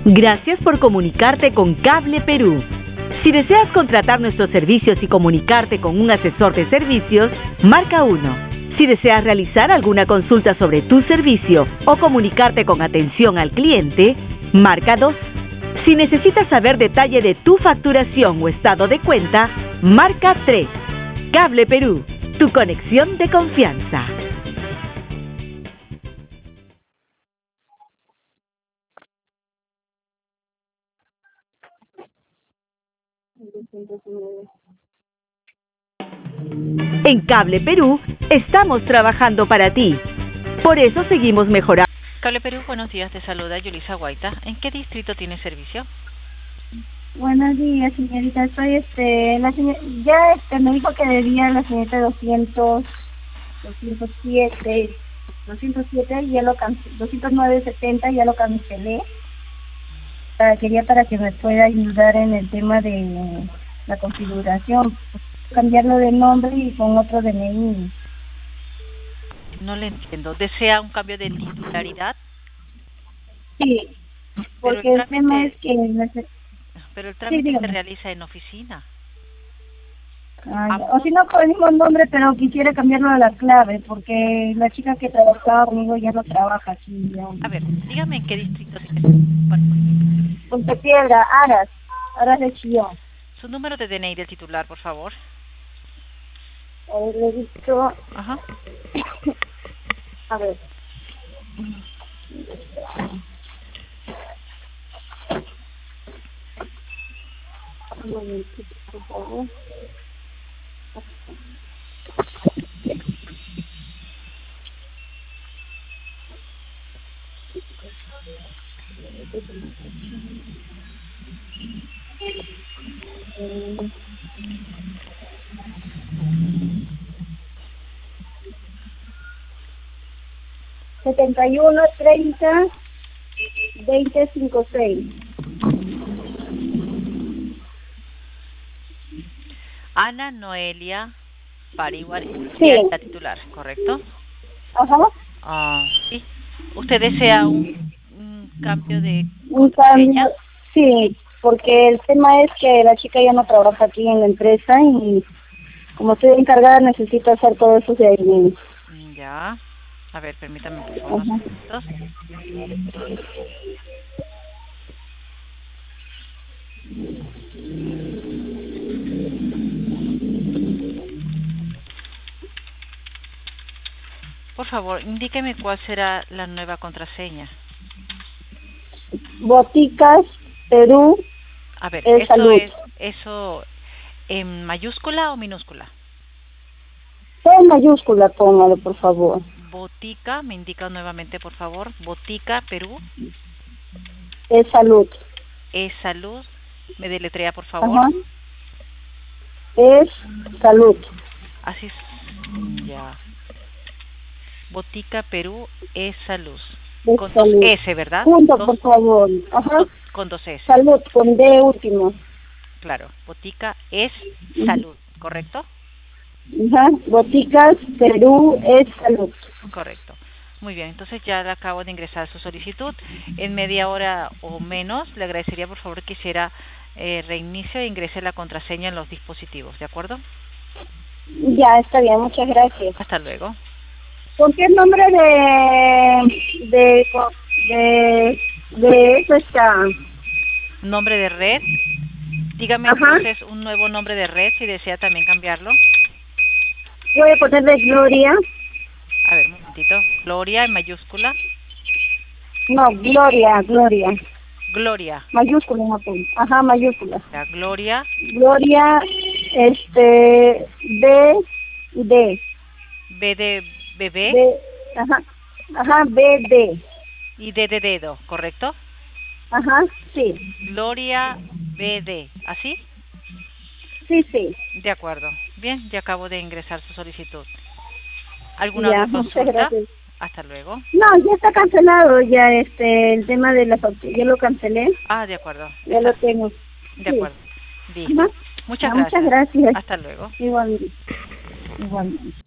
Gracias por comunicarte con Cable Perú. Si deseas contratar nuestros servicios y comunicarte con un asesor de servicios, marca 1. Si deseas realizar alguna consulta sobre tu servicio o comunicarte con atención al cliente, marca 2. Si necesitas saber detalle de tu facturación o estado de cuenta, marca 3. Cable Perú, tu conexión de confianza. En Cable Perú estamos trabajando para ti. Por eso seguimos mejorando. Cable Perú, buenos días, te saluda Yulisa Guaita. ¿En qué distrito tiene servicio? Buenos días, señorita. Soy me dijo que debía la señorita 207, ya lo 209.70, ya lo cancelé. Quería para que me pueda ayudar en el tema de la configuración, cambiarlo de nombre y con otro DNI. No le entiendo. ¿Desea un cambio de titularidad? Sí, porque el tema es que... Pero el trámite se realiza en oficina. O si no, con el mismo nombre, pero quisiera cambiarlo a la clave, porque la chica que trabajaba conmigo ya no trabaja aquí. Ya. A ver, dígame en qué distrito tiene. Punta Piedra, Aras de Chillón. Su número de DNI del titular, por favor. Le he dicho... Ajá. A ver. Un momentito, por favor. ...71 30 20 56. Ana Noelia Parihuar, sí. Es la titular, ¿correcto? Ajá. Sí. ¿Usted desea un cambio de contraseña? Sí, porque el tema es que la chica ya no trabaja aquí en la empresa y como estoy encargada necesito hacer todo eso de ahí mismo. Ya. A ver, permítame por favor unos minutos. Por favor, indíqueme cuál será la nueva contraseña. Boticas Perú. A ver, salud. ¿Eso en mayúscula o minúscula? Todo en mayúscula, póngalo, por favor. Botica, me indica nuevamente, por favor. Botica Perú. Salud. Salud. Me deletrea, por favor. Ajá. Salud. Así es. Ya. Botica Perú Salud. Con salud. 2 S, ¿verdad? Punto, por favor. Ajá. Con 2 S. Salud, con D último. Claro. Botica Salud, ¿correcto? Ajá. Boticas Perú Salud. Correcto. Muy bien, entonces ya le acabo de ingresar su solicitud. En media hora o menos le agradecería por favor que hiciera reinicio e ingrese la contraseña en los dispositivos, ¿de acuerdo? Ya, está bien, muchas gracias. Hasta luego. ¿Con qué nombre de eso está? Nombre de red. Dígame entonces un nuevo nombre de red si desea también cambiarlo. Voy a ponerle Gloria. A ver, un momentito. Gloria en mayúscula. No, Gloria. Gloria. Mayúscula, no. Ajá, mayúscula. La Gloria. Gloria, D. B de bebé. Ajá, BD. Y D de dedo, ¿correcto? Ajá, sí. Gloria BD, ¿así? Sí. De acuerdo. Bien, ya acabo de ingresar su solicitud. ¿Alguna otra consulta? Gracias. Hasta luego. No, ya está cancelado, ya el tema de la factura, ya lo cancelé. De acuerdo. Ya lo tengo. De acuerdo. Bien. Muchas gracias. Muchas gracias. Hasta luego. Igualmente.